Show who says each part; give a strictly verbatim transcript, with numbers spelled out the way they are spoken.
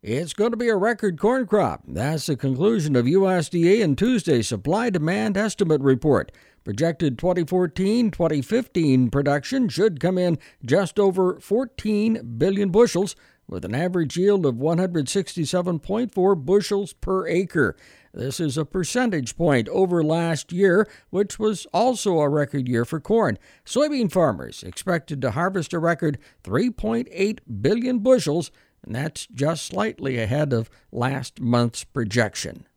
Speaker 1: It's going to be a record corn crop. That's the conclusion of U S D A and Tuesday's supply-demand estimate report. Projected twenty fourteen twenty fifteen production should come in just over fourteen billion bushels, with an average yield of one hundred sixty-seven point four bushels per acre. This is a percentage point over last year, which was also a record year for corn. Soybean farmers expected to harvest a record three point eight billion bushels, and that's just slightly ahead of last month's projection.